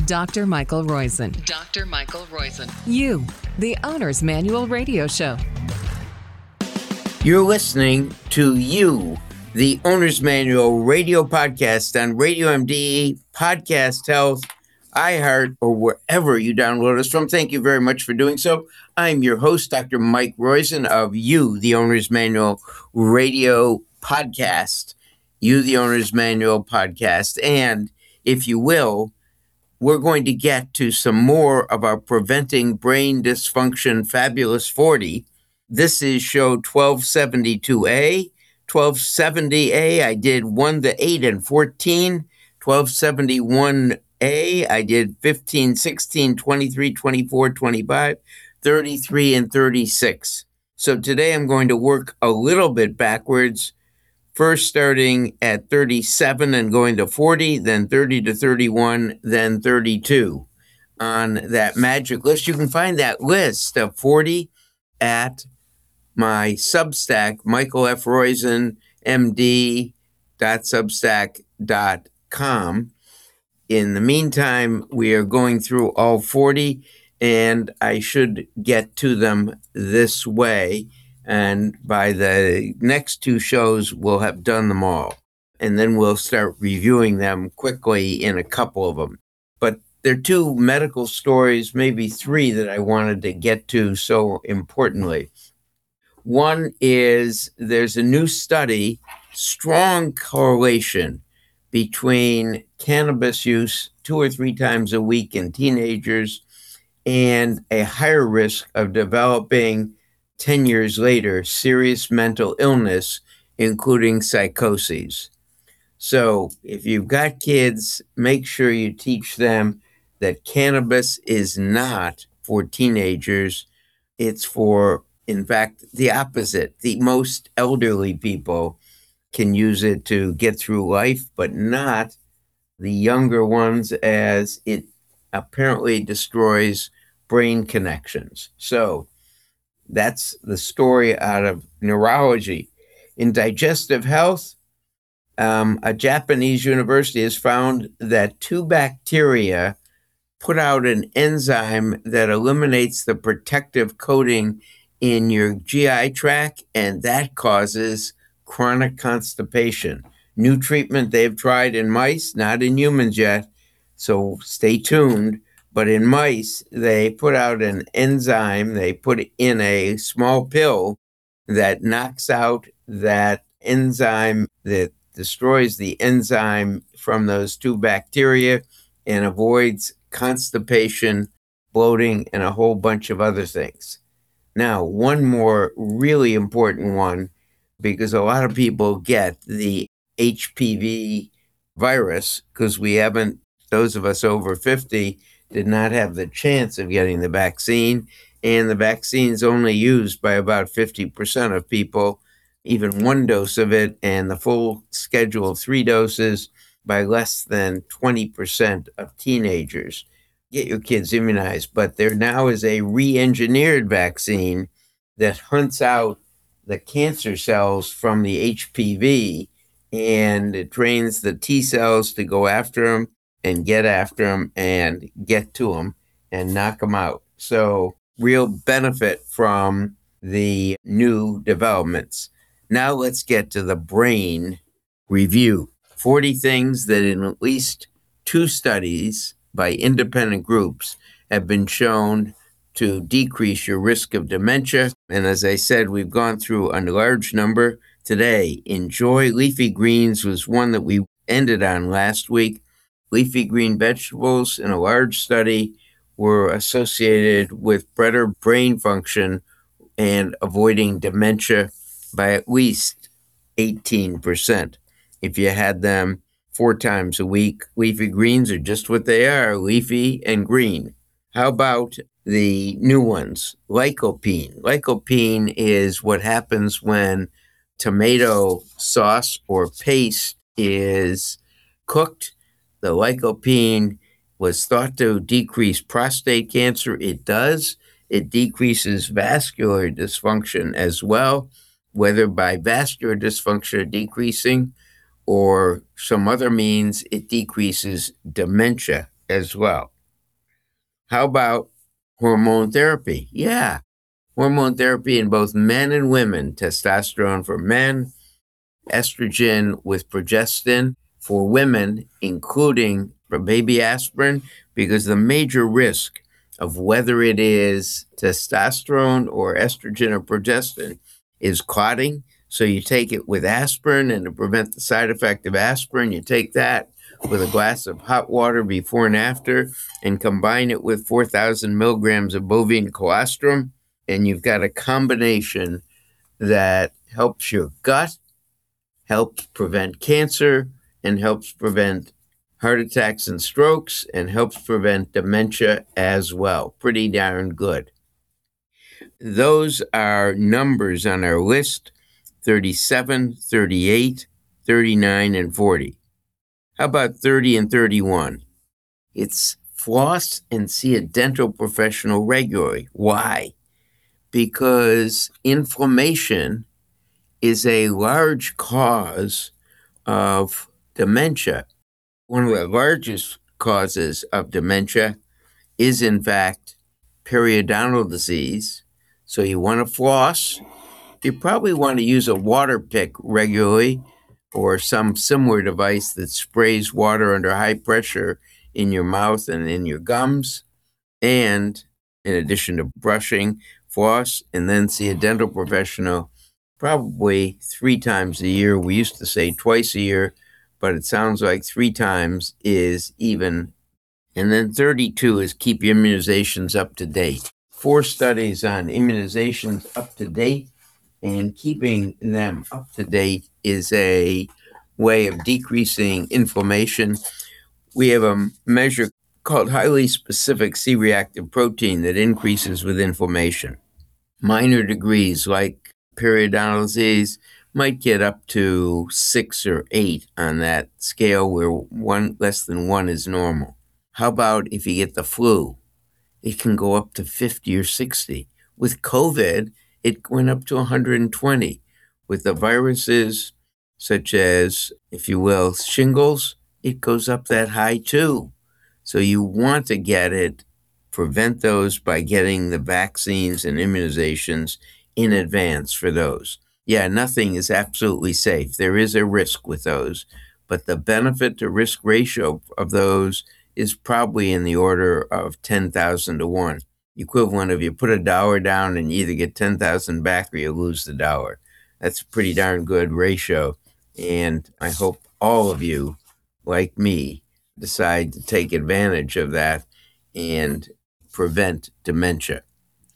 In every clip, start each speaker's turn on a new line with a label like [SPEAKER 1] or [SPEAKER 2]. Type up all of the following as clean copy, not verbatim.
[SPEAKER 1] Dr. Michael Roizen.
[SPEAKER 2] Dr. Michael Roizen.
[SPEAKER 1] You, the Owner's Manual Radio Show.
[SPEAKER 3] You're listening to You, the Owner's Manual Radio Podcast on Radio MD, Podcast Health, iHeart, or wherever you download us from. Thank you very much for doing so. I'm your host, Dr. Mike Roizen of You, the Owner's Manual Radio Podcast. You, the Owner's Manual Podcast. And if you will, we're going to get to some more of our Preventing Brain Dysfunction Fabulous 40. This is show 1272A, 1270A. I did 1 to 8 and 14. 1271A, I did 15, 16, 23, 24, 25, 33, and 36. So today I'm going to work a little bit backwards. First starting at 37 and going to 40, then 30 to 31, then 32 on that magic list. You can find that list of 40 at my Substack, Michael F. Roizen, MD.substack.com. In the meantime, we are going through all 40, and I should get to them this way. And by the next 2 shows, we'll have done them all. And then we'll start reviewing them quickly in a couple of them. But there are 2 medical stories, maybe 3, that I wanted to get to so importantly. One is there's a new study, strong correlation between cannabis use 2 or 3 times a week in teenagers and a higher risk of developing 10 years later, serious mental illness, including psychoses. So if you've got kids, make sure you teach them that cannabis is not for teenagers. It's for, in fact, the opposite. The most elderly people can use it to get through life, but not the younger ones, as it apparently destroys brain connections. So that's the story out of neurology. In digestive health, a Japanese university has found that 2 bacteria put out an enzyme that eliminates the protective coating in your GI tract, and that causes chronic constipation. New treatment they've tried in mice, not in humans yet, so stay tuned. But in mice, they put out an enzyme, they put in a small pill that knocks out that enzyme, that destroys the enzyme from those 2 bacteria and avoids constipation, bloating, and a whole bunch of other things. Now, one more really important one, because a lot of people get the HPV virus, because we haven't, those of us over 50, did not have the chance of getting the vaccine, and the vaccine is only used by about 50% of people, even 1 dose of it, and the full schedule of 3 doses by less than 20% of teenagers. Get your kids immunized, but there now is a re-engineered vaccine that hunts out the cancer cells from the HPV, and it trains the T cells to go after them and get after them and get to them and knock them out. So real benefit from the new developments. Now let's get to the brain review. 40 things that in at least 2 studies by independent groups have been shown to decrease your risk of dementia. And as I said, we've gone through a large number today. Enjoy leafy greens was one that we ended on last week. Leafy green vegetables in a large study were associated with better brain function and avoiding dementia by at least 18%. If you had them 4 times a week, leafy greens are just what they are, leafy and green. How about the new ones? Lycopene. Lycopene is what happens when tomato sauce or paste is cooked. The lycopene was thought to decrease prostate cancer. It does. It decreases vascular dysfunction as well, whether by vascular dysfunction decreasing or some other means, it decreases dementia as well. How about hormone therapy? Yeah, hormone therapy in both men and women, testosterone for men, estrogen with progestin for women, including for baby aspirin, because the major risk of whether it is testosterone or estrogen or progestin is clotting. So you take it with aspirin, and to prevent the side effect of aspirin, you take that with a glass of hot water before and after, and combine it with 4,000 milligrams of bovine colostrum, and you've got a combination that helps your gut, helps prevent cancer, and helps prevent heart attacks and strokes, and helps prevent dementia as well. Pretty darn good. Those are numbers on our list: 37, 38, 39, and 40. How about 30 and 31? It's floss and see a dental professional regularly. Why? Because inflammation is a large cause of dementia. One of the largest causes of dementia is, in fact, periodontal disease. So you want to floss. You probably want to use a water pick regularly, or some similar device that sprays water under high pressure in your mouth and in your gums. And in addition to brushing, floss, and then see a dental professional probably 3 times a year. We used to say twice a year, but it sounds like 3 times is even. And then 32 is keep your immunizations up to date. 4 studies on immunizations up to date, and keeping them up to date is a way of decreasing inflammation. We have a measure called highly specific C-reactive protein that increases with inflammation. Minor degrees like periodontal disease might get up to 6 or 8 on that scale, where less than 1 is normal. How about if you get the flu? It can go up to 50 or 60. With COVID, it went up to 120. With the viruses such as, if you will, shingles, it goes up that high too. So you want to get it, prevent those by getting the vaccines and immunizations in advance for those. Yeah, nothing is absolutely safe. There is a risk with those, but the benefit to risk ratio of those is probably in the order of 10,000 to 1. Equivalent of you put $1 down and you either get 10,000 back or you lose the dollar. That's a pretty darn good ratio. And I hope all of you, like me, decide to take advantage of that and prevent dementia.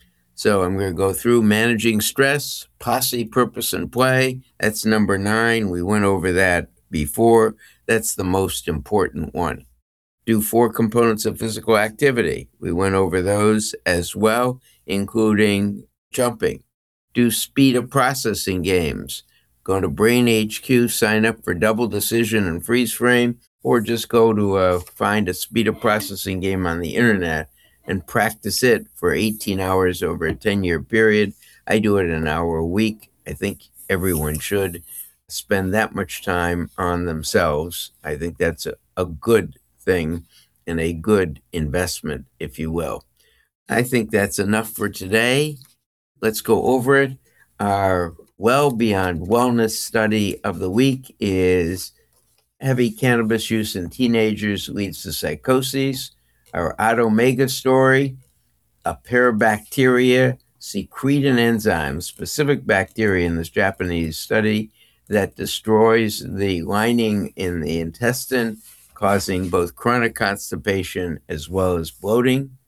[SPEAKER 3] So I'm going to go through managing stress, posse, purpose, and play. That's number 9. We went over that before. That's the most important one. Do 4 components of physical activity. We went over those as well, including jumping. Do speed of processing games. Go to Brain HQ, sign up for Double Decision and Freeze Frame, or just go to find a speed of processing game on the internet and practice it for 18 hours over a 10-year period. I do it an hour a week. I think everyone should spend that much time on themselves. I think that's a good thing and a good investment, if you will. I think that's enough for today. Let's go over it. Our well beyond wellness study of the week is heavy cannabis use in teenagers leads to psychosis. Our Automega story, a pair of bacteria secrete an enzyme, specific bacteria in this Japanese study, that destroys the lining in the intestine, causing both chronic constipation as well as bloating.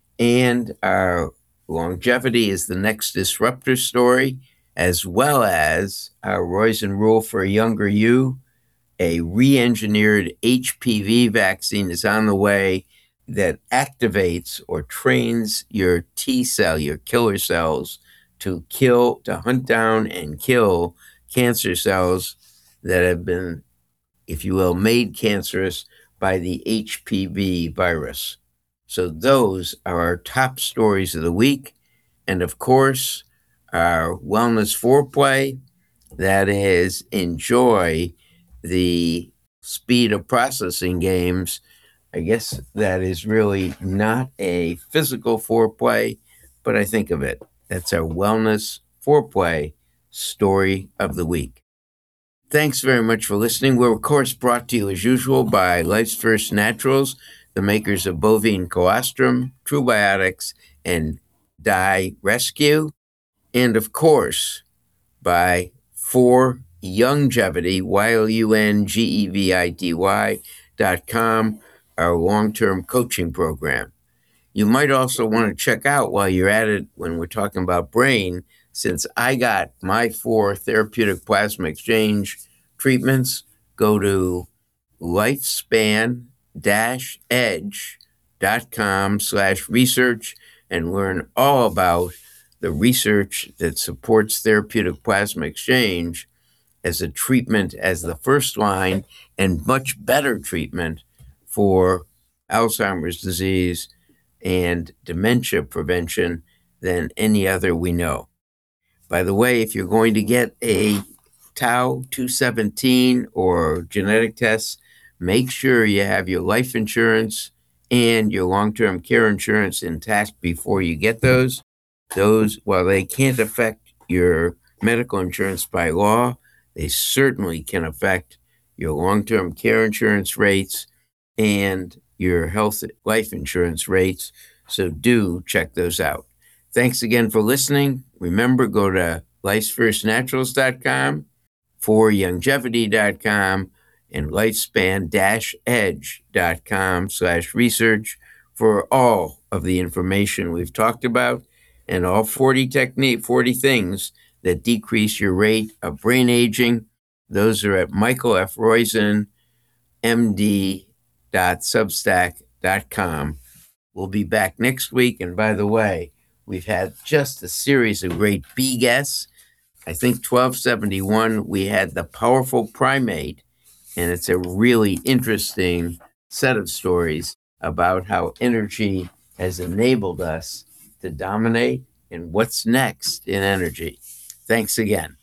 [SPEAKER 3] And our longevity is the next disruptor story, as well as our Roizen rule for a younger you. A re-engineered HPV vaccine is on the way that activates or trains your T cell, your killer cells, to hunt down and kill cancer cells that have been, if you will, made cancerous by the HPV virus. So those are our top stories of the week. And of course, our wellness foreplay, that is, enjoy the speed of processing games I guess that is really not a physical foreplay, but I think of it. That's our wellness foreplay story of the week. Thanks very much for listening. We're, of course, brought to you as usual by Life's First Naturals, the makers of bovine colostrum, Trubiotics, and Die Rescue. And, of course, by For Youngevity, YOUNGEVITY.com, our long term coaching program. You might also want to check out while you're at it when we're talking about brain, since I got my 4 therapeutic plasma exchange treatments, go to lifespan-edge.com/research and learn all about the research that supports therapeutic plasma exchange as a treatment, as the first line and much better treatment for Alzheimer's disease and dementia prevention than any other we know. By the way, if you're going to get a Tau 217 or genetic tests, make sure you have your life insurance and your long-term care insurance intact before you get those. Those, while they can't affect your medical insurance by law, they certainly can affect your long-term care insurance rates and your health life insurance rates. So do check those out. Thanks again for listening. Remember, go to lifesfirstnaturals.com, foryoungevity.com, and lifespan-edge.com/research for all of the information we've talked about and all 40 things that decrease your rate of brain aging. Those are at Michael F. Roizen, MD.substack.com. We'll be back next week. And by the way, we've had just a series of great B guests. I think 1271, we had the powerful primate, and it's a really interesting set of stories about how energy has enabled us to dominate and what's next in energy. Thanks again.